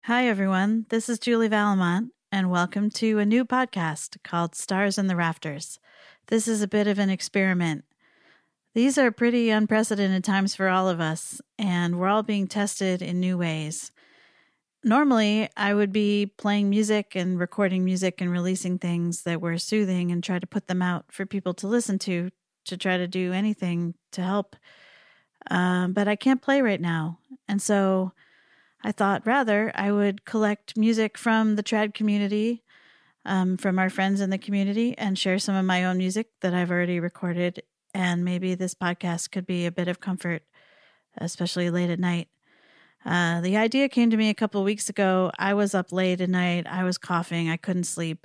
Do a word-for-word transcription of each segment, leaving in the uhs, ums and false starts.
Hi, everyone. This is Julie Valamont, and welcome to a new podcast called Stars in the Rafters. This is a bit of an experiment. These are pretty unprecedented times for all of us, and we're all being tested in new ways. Normally, I would be playing music and recording music and releasing things that were soothing and try to put them out for people to listen to, to try to do anything to help. Um, but I can't play right now, and so I thought rather I would collect music from the trad community, um, from our friends in the community, and share some of my own music that I've already recorded. And maybe this podcast could be a bit of comfort, especially late at night. Uh, the idea came to me a couple of weeks ago. I was up late at night. I was coughing. I couldn't sleep.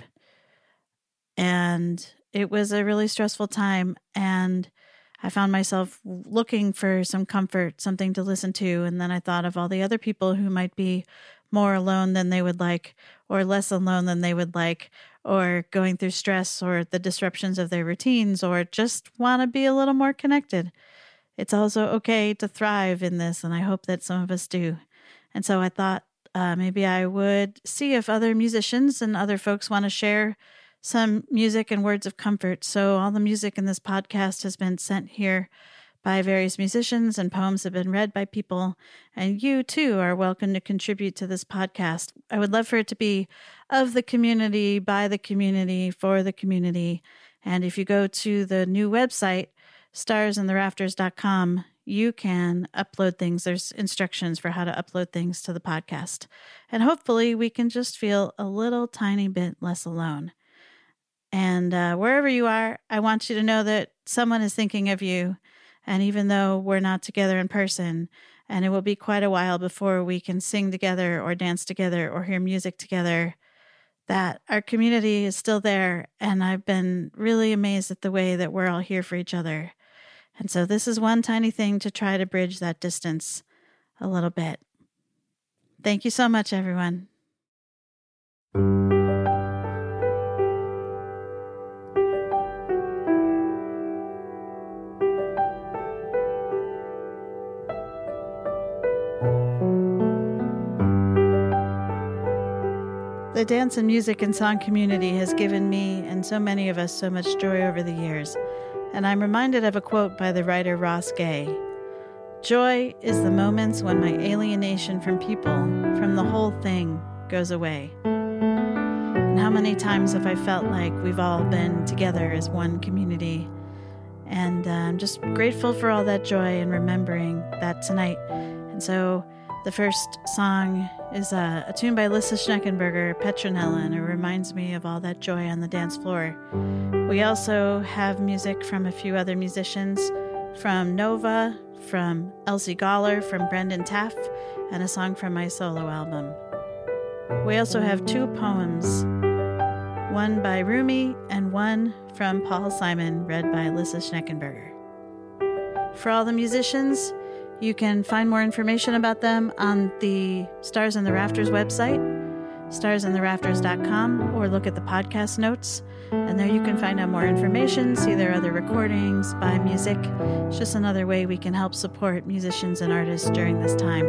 And it was a really stressful time. And I found myself looking for some comfort, something to listen to. And then I thought of all the other people who might be more alone than they would like, or less alone than they would like, or going through stress or the disruptions of their routines, or just want to be a little more connected. It's also okay to thrive in this, and I hope that some of us do. And so I thought uh, maybe I would see if other musicians and other folks want to share some music and words of comfort. So all the music in this podcast has been sent here by various musicians, and poems have been read by people. And you, too, are welcome to contribute to this podcast. I would love for it to be of the community, by the community, for the community. And if you go to the new website, stars in the rafters dot com, you can upload things. There's instructions for how to upload things to the podcast. And hopefully we can just feel a little tiny bit less alone. And uh, wherever you are, I want you to know that someone is thinking of you. And even though we're not together in person, and it will be quite a while before we can sing together or dance together or hear music together, that our community is still there. And I've been really amazed at the way that we're all here for each other. And so this is one tiny thing to try to bridge that distance a little bit. Thank you so much, everyone. The dance and music and song community has given me and so many of us so much joy over the years, and I'm reminded of a quote by the writer Ross Gay. "Joy is the moments when my alienation from people, from the whole thing, goes away." And how many times have I felt like we've all been together as one community? And uh, I'm just grateful for all that joy and remembering that tonight. And so the first song is a, a tune by Lissa Schneckenberger, Petronella, and it reminds me of all that joy on the dance floor. We also have music from a few other musicians, from Nova, from Elsie Goller, from Brendan Taff, and a song from my solo album. We also have two poems, one by Rumi and one from Paul Simon, read by Lissa Schneckenberger. For all the musicians, you can find more information about them on the Stars in the Rafters website, stars in the rafters dot com, or look at the podcast notes. And there you can find out more information, see their other recordings, buy music. It's just another way we can help support musicians and artists during this time.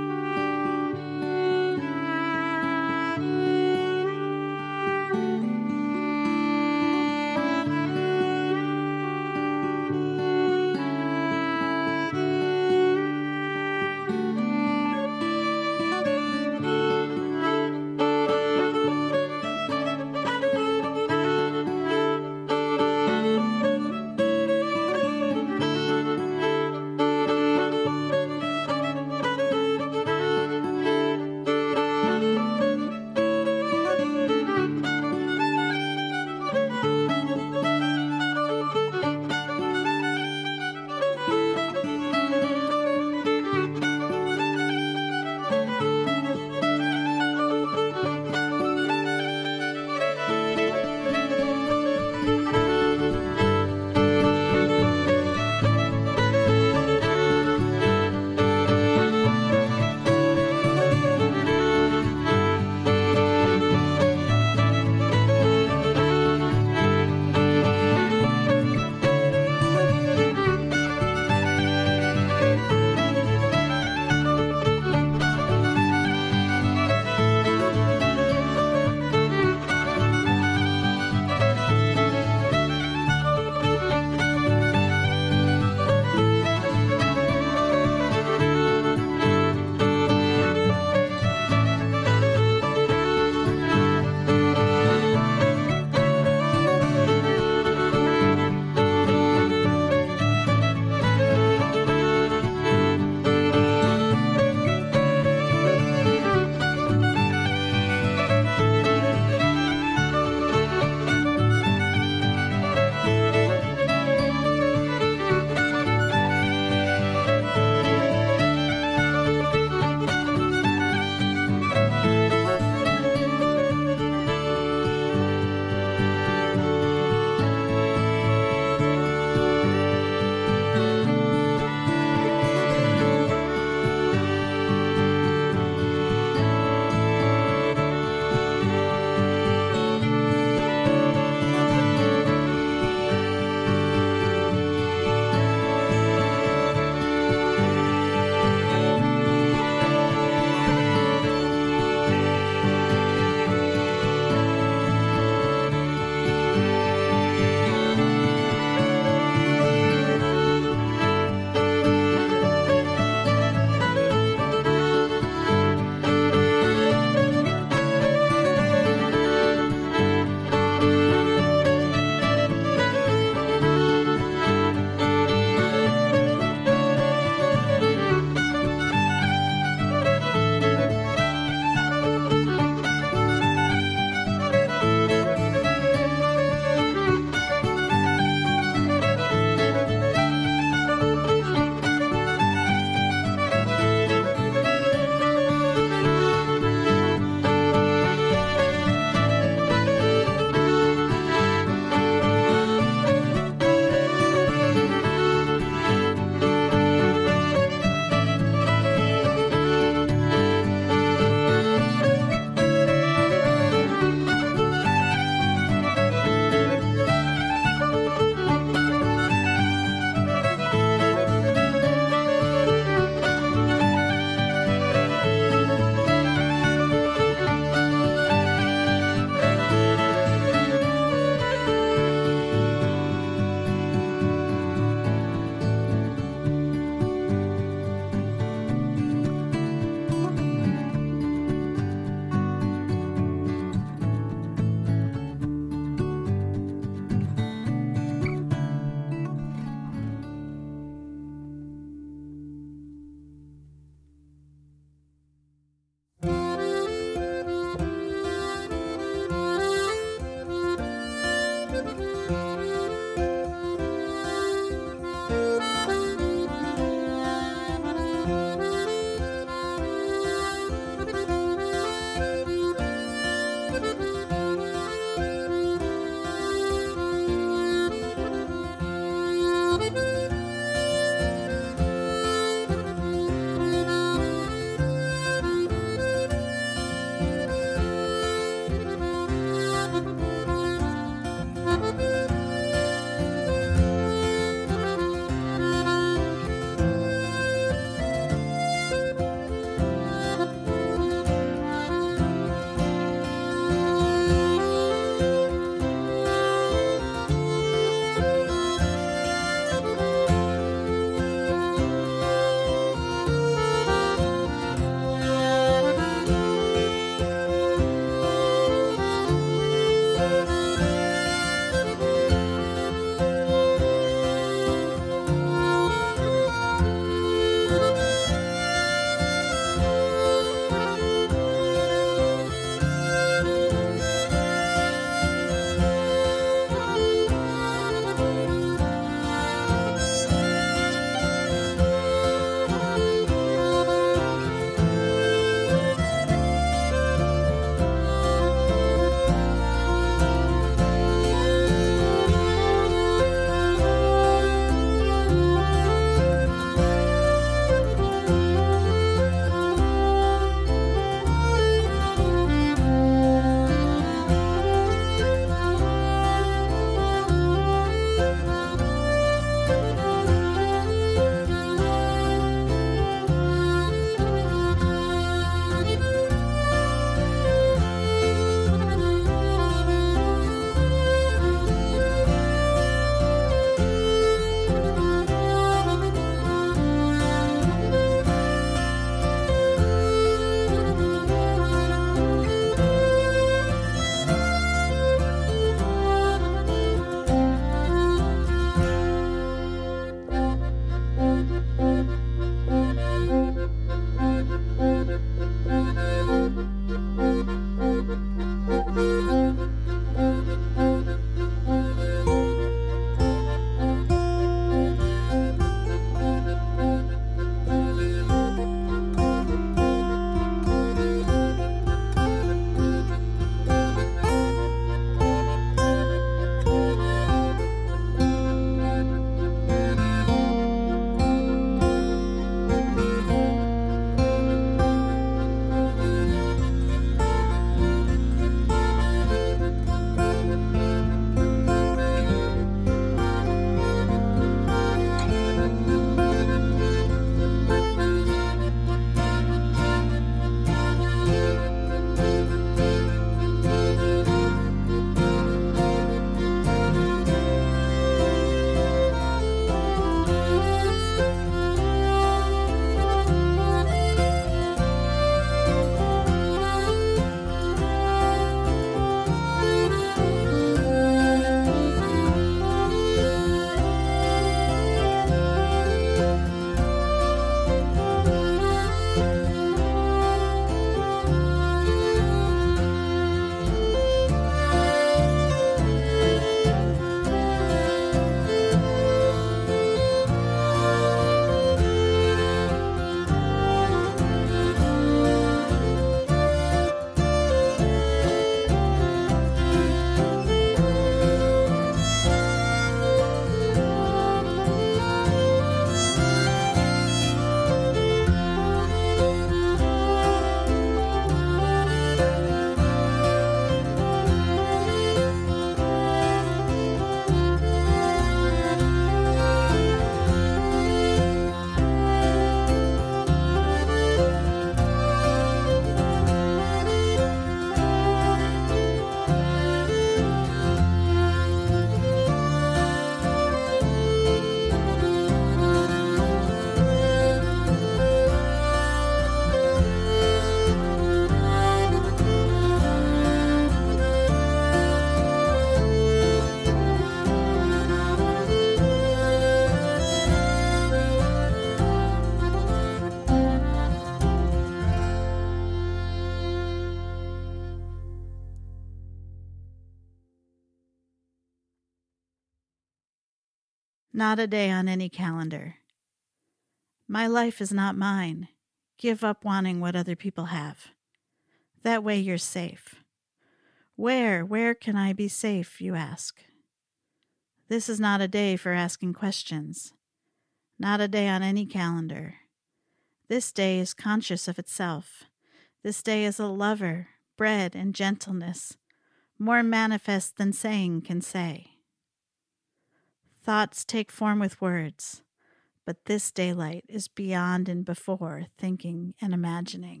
Not a day on any calendar. My life is not mine. Give up wanting what other people have. That way you're safe. Where, where can I be safe, you ask? This is not a day for asking questions. Not a day on any calendar. This day is conscious of itself. This day is a lover, bred in gentleness, more manifest than saying can say. Thoughts take form with words, but this daylight is beyond and before thinking and imagining.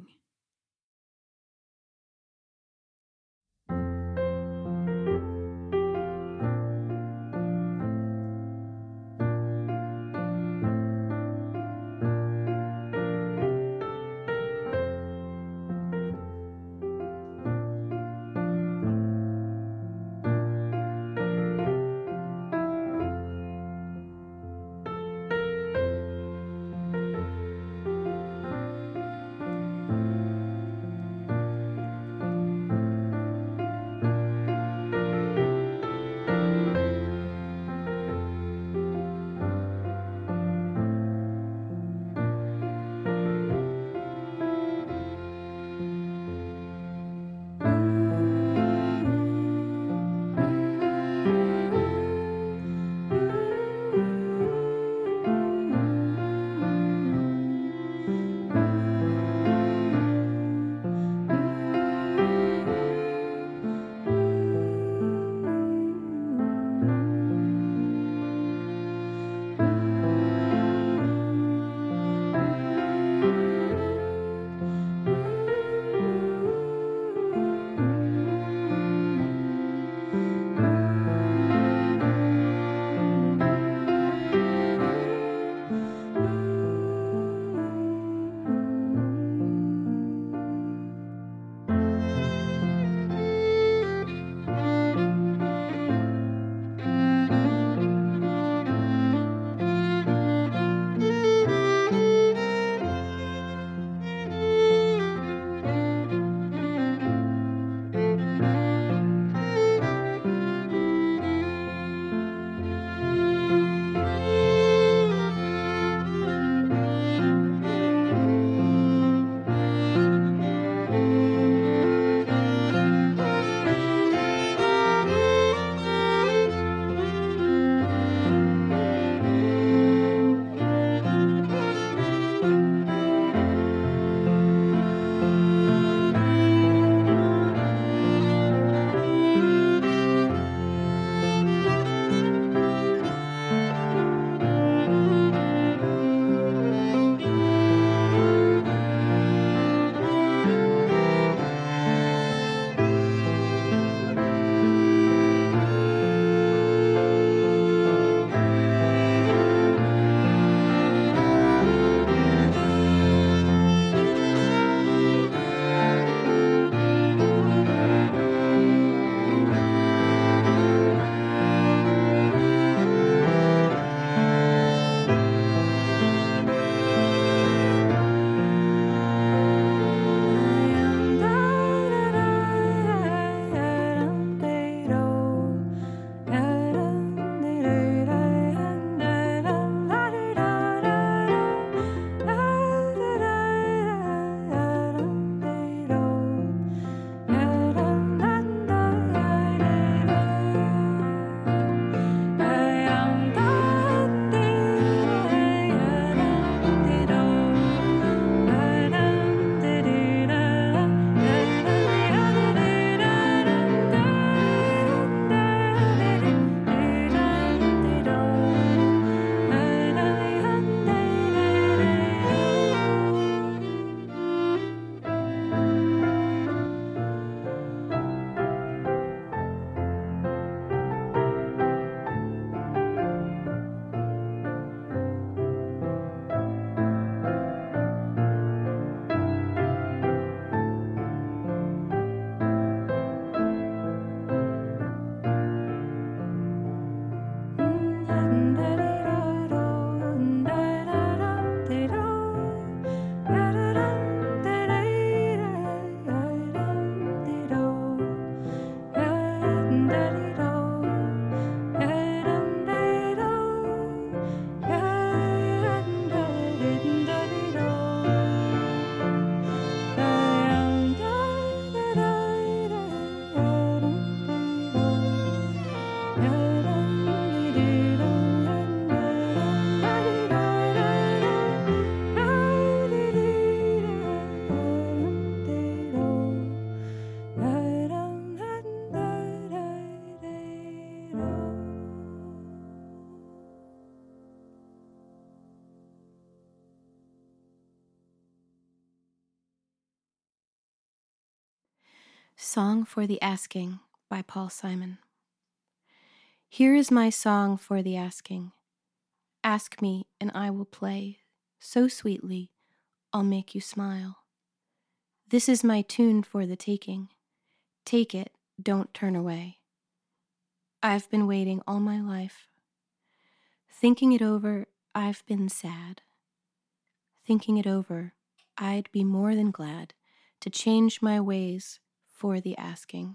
Song for the Asking by Paul Simon. Here is my song for the asking. Ask me and I will play, so sweetly I'll make you smile. This is my tune for the taking. Take it, don't turn away. I've been waiting all my life. Thinking it over, I've been sad. Thinking it over, I'd be more than glad to change my ways for the asking.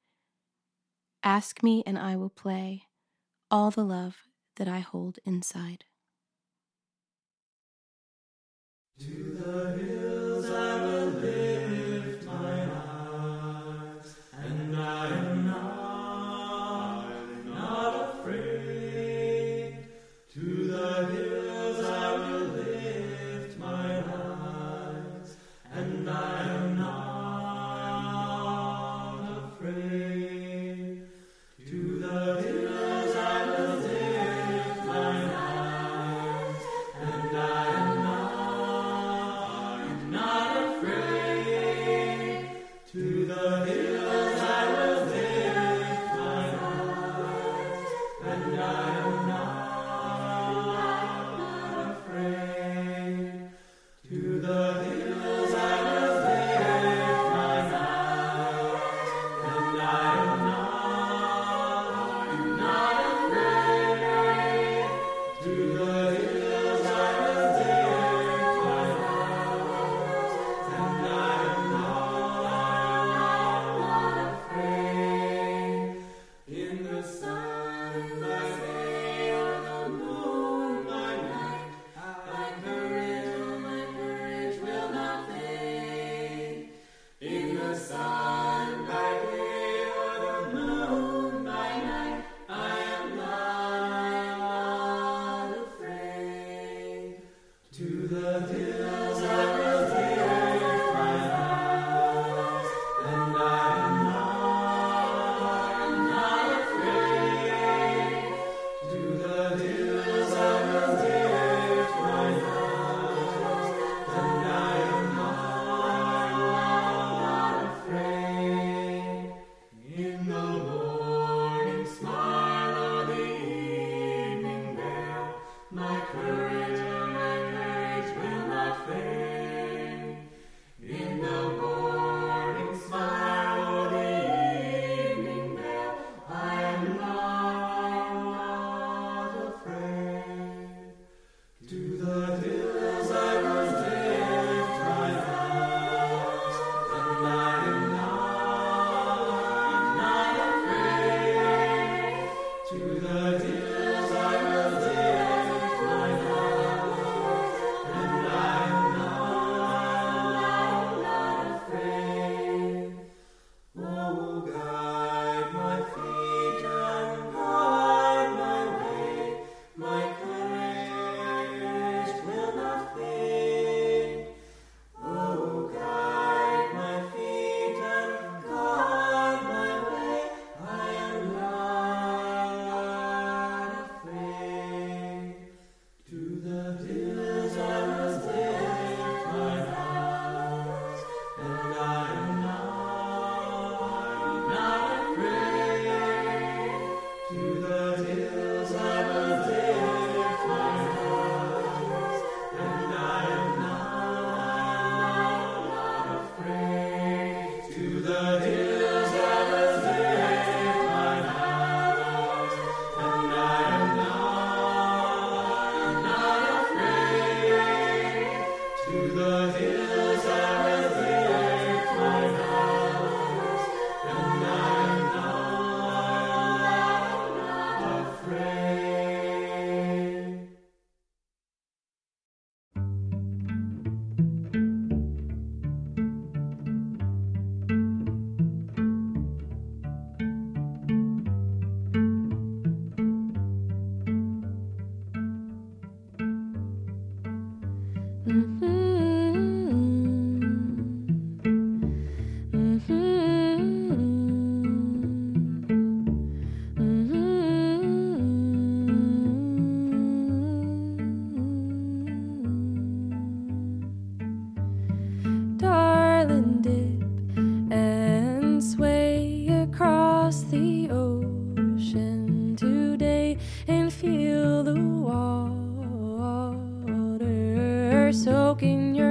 Ask me and I will play all the love that I hold inside. To the hills I will lift my eyes, and I am not, not afraid. To the hills I will lift my eyes, and I am not afraid. To the hills I will lift my eyes, and I am not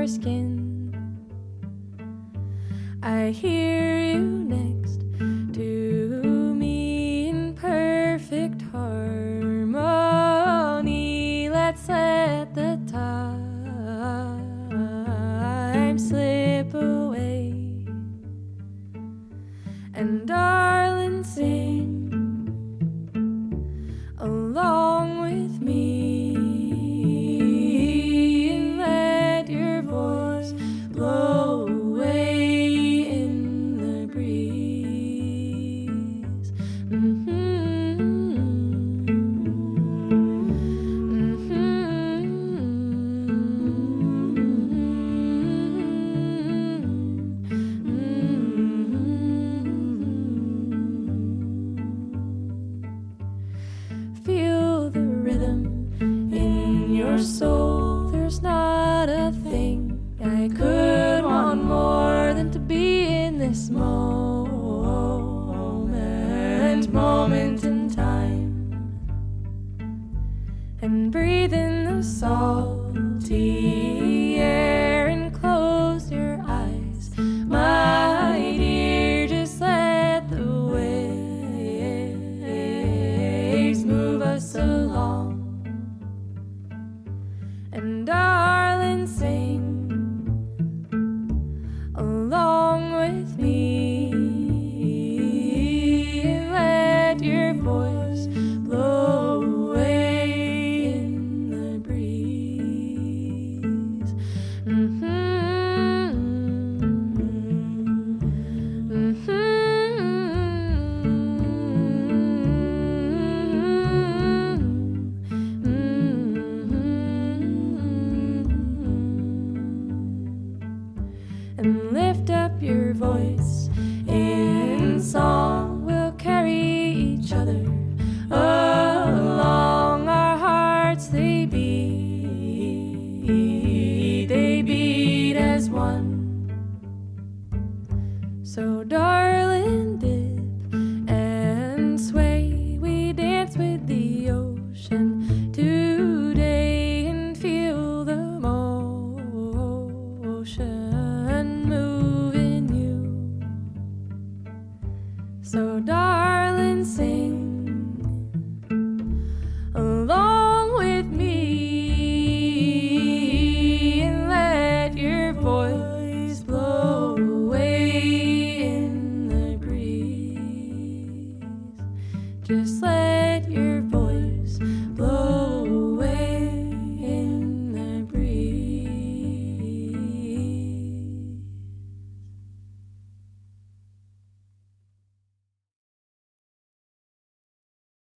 skin. I hear you next to me in perfect harmony. Let's let the time slip away. And darling, sing along with me, and let your voice blow away in the breeze. Mm-hmm. Feel the rhythm in your soul. There's not a thing I could want more than to be in this moment, moment in time, and breathe in the salty air and close your eyes, my dear. Just let the waves move us along. And darling, sing along with me, and let your voice blow away in the breeze. Mm-hmm. And lift up your voice in song. We'll carry each other along. Our hearts, they beat, they beat as one. So darling, dip and sway. We dance with the ocean today and feel the motion moving you. So darling, sing along with me, and let your voice blow away in the breeze. Just let your